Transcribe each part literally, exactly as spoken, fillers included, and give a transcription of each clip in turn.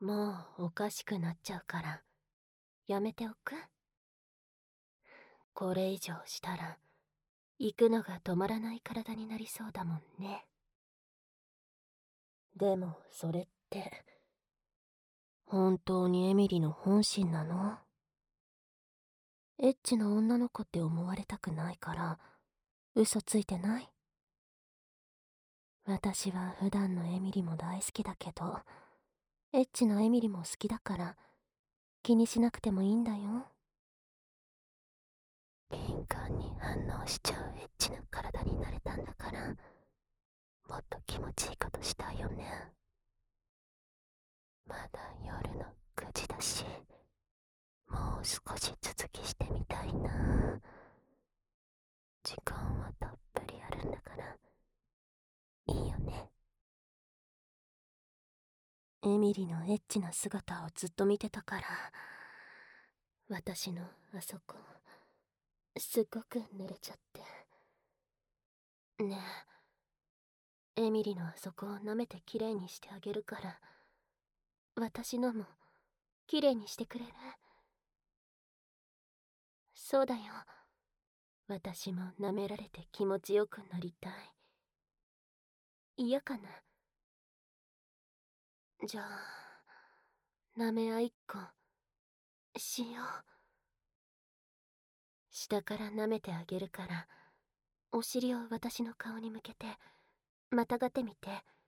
もうおかしくなっちゃうからやめておく。これ以上したら行くのが止まらない体になりそうだもんね。でもそれって本当にエミリの本心なの？エッチな女の子って思われたくないから嘘ついてない？私は普段のエミリも大好きだけど、エッチなエミリも好きだから気にしなくてもいいんだよ。敏感に反応しちゃうエッチな体になれたんだから、もっと気持ちいいことしたいよね。まだ夜のくじだし、もう少し続きしてみたいな。時間はたっぷりあるんだから、いいよね。エミリのエッチな姿をずっと見てたから、私のあそこ、すっごく濡れちゃって。ねえ、エミリのあそこを舐めてきれいにしてあげるから、私のもきれいにしてくれる？そうだよ。私も舐められて気持ちよくなりたい。嫌かな？じゃあ、舐め合いっこしよう。下から舐めてあげるから、お尻を私の顔に向けてまたがってみて。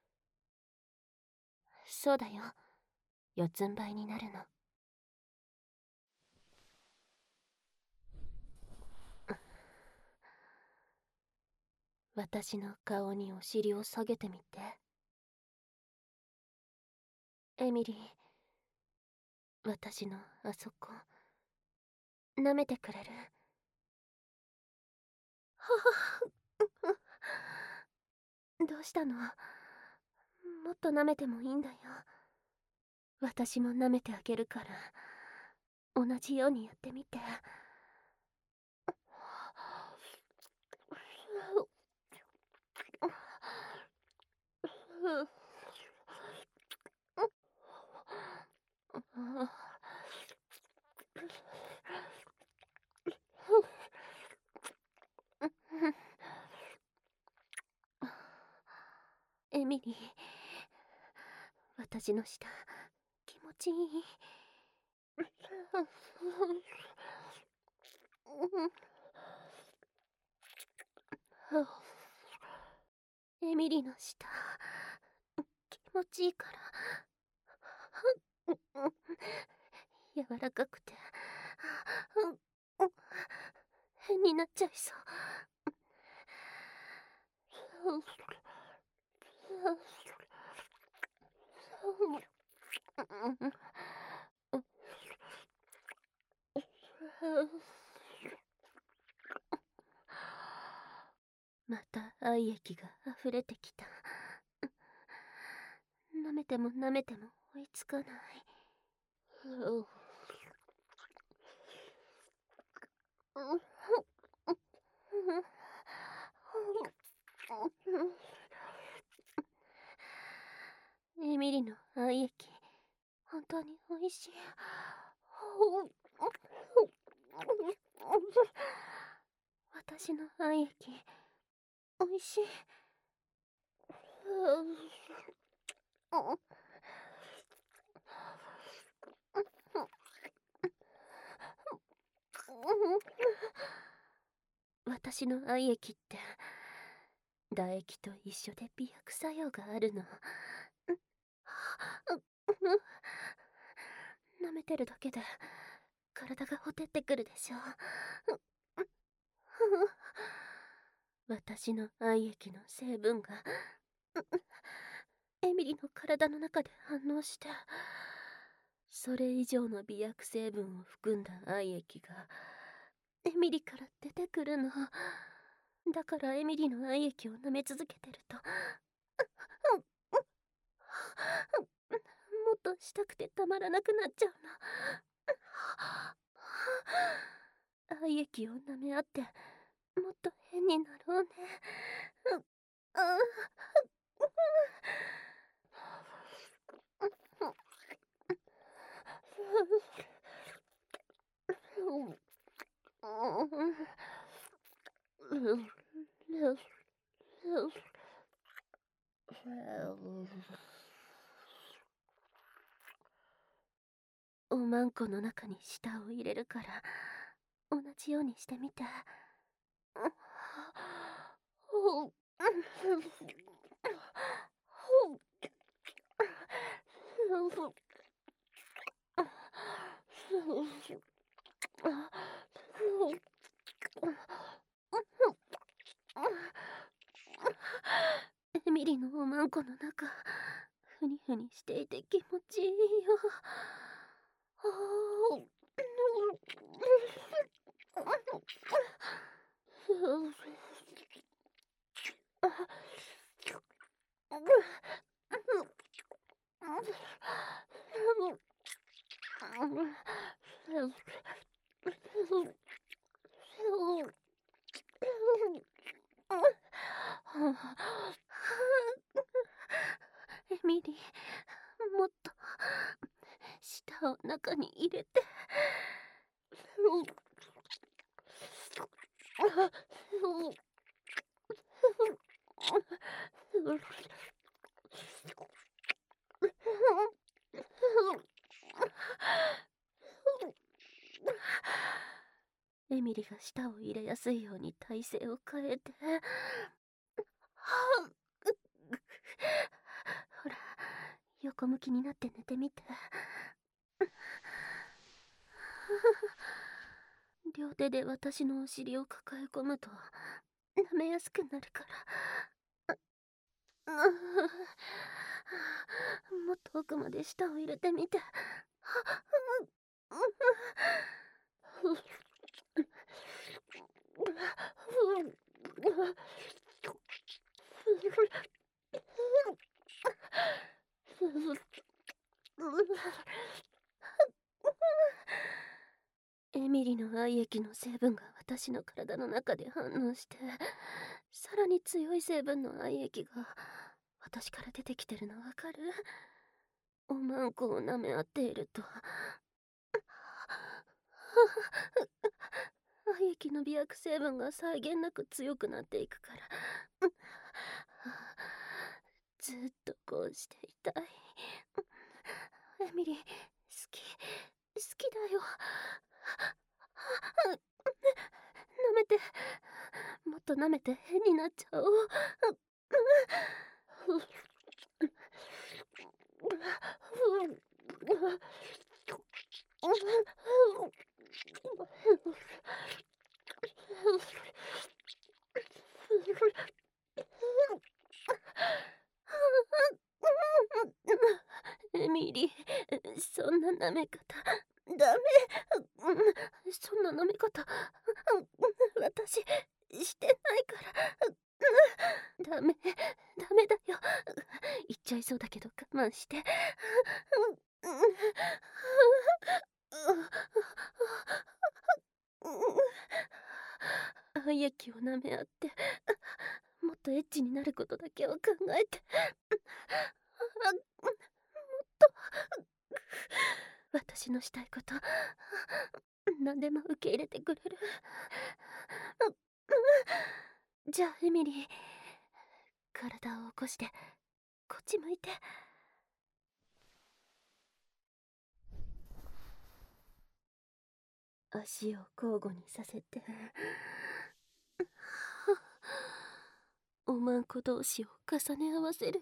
そうだよ、四つん這いになるの。私の顔にお尻を下げてみて。エミリー、私のあそこ舐めてくれる？ははどうしたの？もっと舐めてもいいんだよ。私も舐めてあげるから、同じようにやってみて。エミリー、私の舌気持ちいい？エミリーの舌気持ちいいから、柔らかくて変になっちゃいそう。また愛液が溢れてきた。舐めても舐めても追いつかない。エミリの愛液、本当に美味しい。私の愛液、美味しい。私の愛液って唾液と一緒で美薬作用があるの。舐めてるだけで体がほてってくるでしょ。私の愛液の成分がエミリの体の中で反応して、それ以上の美薬成分を含んだ愛液がエミリから出てくるの。だからエミリの愛液を舐め続けてると、もっとしたくてたまらなくなっちゃうの。愛液を舐め合ってもっと変になろうね。 おまんこの中に舌を入れるから同じようにしてみて。エミリのおまんこの中、ふにふにしていて気持ちいいよ。エミリー、もっと舌を中に入れて。エミリが舌を入れやすいように体勢を変えて。ほら、横向きになって寝てみて。両手で私のお尻を抱え込むと舐めやすくなるから。もっと奥まで舌を入れてみて。エミリの愛液の成分が私の体の中で反応して、さらに強い成分の愛液が私から出てきてるのわかる？おまんこを舐め合っていると愛液の美薬成分が際限なく強くなっていくから、ずっとこうしていたい。エミリー、好き好きだよ。舐めて、もっと舐めて変になっちゃおう。エミリー、そんな舐め方ダメ。そんな舐め方私してないから。ダメダメだよ。言っちゃいそうだけど我慢して。愛液を舐め合ってもっとエッチになることだけを考えて。もっと私のしたいこと何でも受け入れてくれる？じゃあエミリー、体を起こしてこっち向いて。足を交互にさせておまんこ同士を重ね合わせるよ。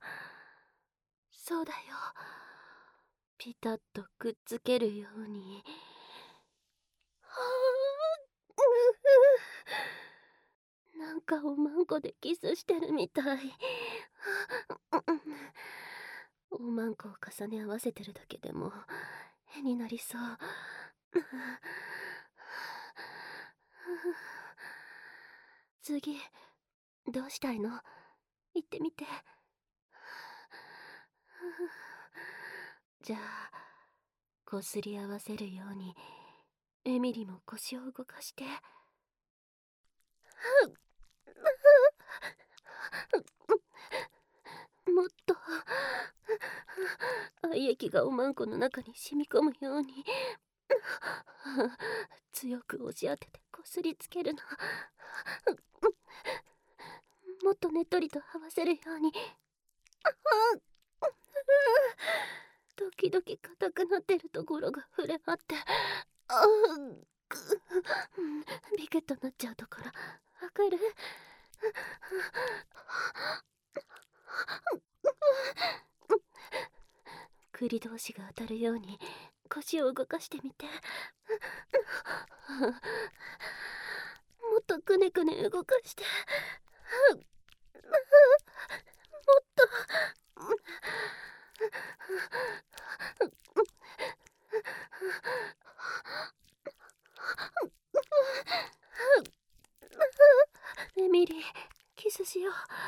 そうだよ、ピタッとくっつけるように。なんかおまんこでキスしてるみたい。おまんこを重ね合わせてるだけでも絵になりそう。次どうしたいの？言ってみて。じゃあこすり合わせるようにエミリも腰を動かして。もっと愛液がおまんこの中に染み込むように強く押し当ててこすりつけるの。もっとねっとりと合わせるように。 時々硬くなってるところが触れ合って、あーぐビケッとなっちゃうところわかる？栗同士が当たるように腰を動かしてみて。もっとくねくね動かして。もっと。エミリー、キスしよ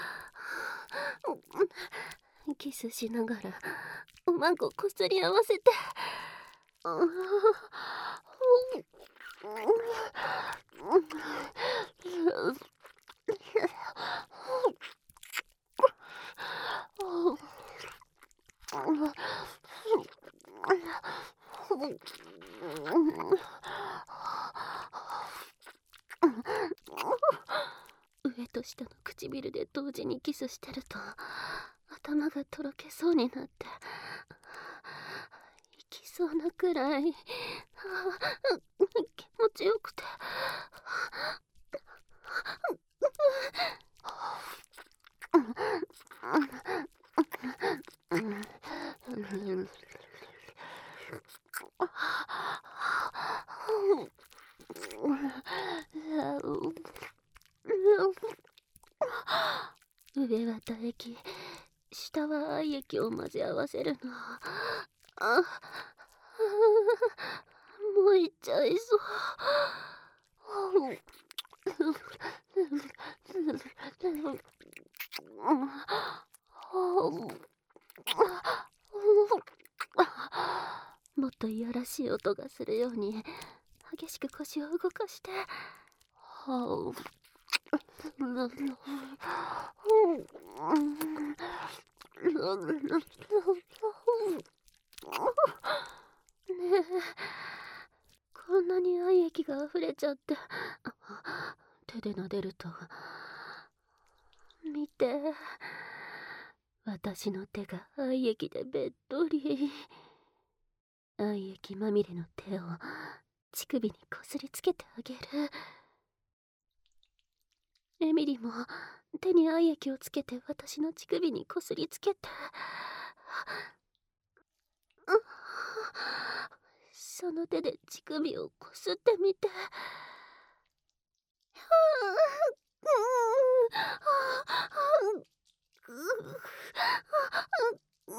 う。キスしながらおまんここすり合わせて。上と下の唇で同時にキスしてると頭がとろけそうになって、いきそうなくらい気持ちよくて。上は唾液、下は愛液を混ぜ合わせるの。あ、もういっちゃいそう。もっといやらしい音がするように激しく腰を動かして。ねえ、こんなに愛液が溢れちゃって、手で撫でると、見て、私の手が愛液でべっとり。愛液まみれの手を乳首にこすりつけてあげる。エミリも手に愛液をつけて私の乳首にこすりつけて。その手で乳首をこすってみて。ほ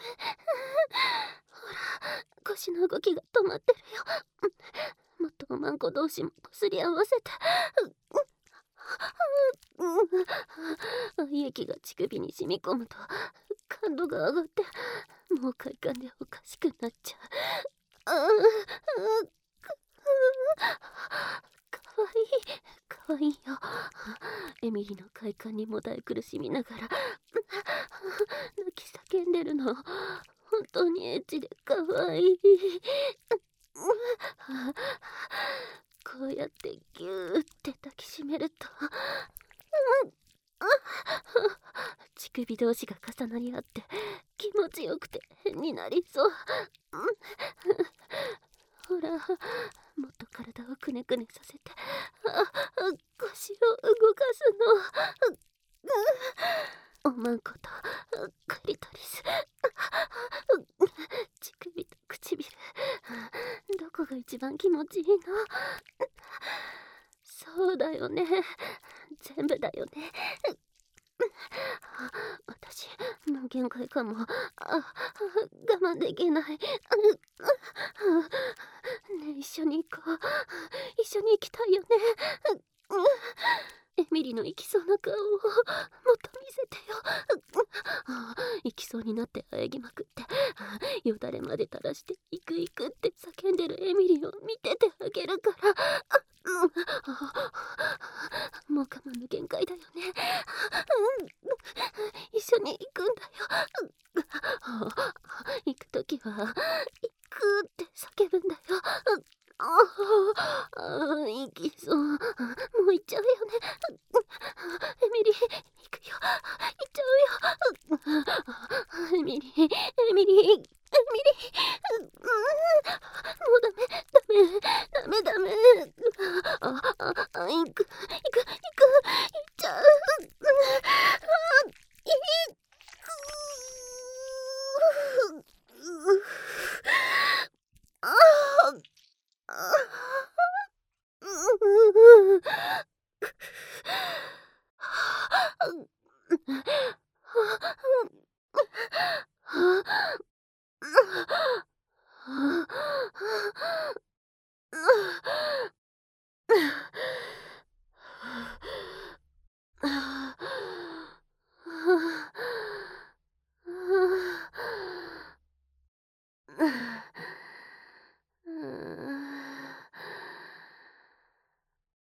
ら、腰の動きが止まってるよ。もっとおまんこ同士もこすり合わせて。愛液が乳首に染み込むと感度が上がって、もう快感でおかしくなっちゃう。かわいい、かわいいよ。エミリの快感にもだえ苦しみながら泣き叫んでるの。本当にエッチでかわいい。こうやってギューって抱きしめると乳首同士が重なり合って気持ちよくて変になりそう。ほら、もっと体をくねくねさせて、腰を動かすの。おまんことクリトリス、乳首と唇、どこが一番気持ちいいの？そうだよね、全部だよね。私もう限界かも。あ、我慢できない。ねえ、一緒に行こう。一緒に行きたいよね。エミリの行きそうな顔をもっと見せてよ。行きそうになってあえぎまくって、よだれまで垂らして行く行くって叫んでるエミリを見ててあげるから。もう我慢の限界だよね。一緒に行くんだよ。行くときは行くって叫ぶんだよ。ああ、行きそう。もう行っちゃう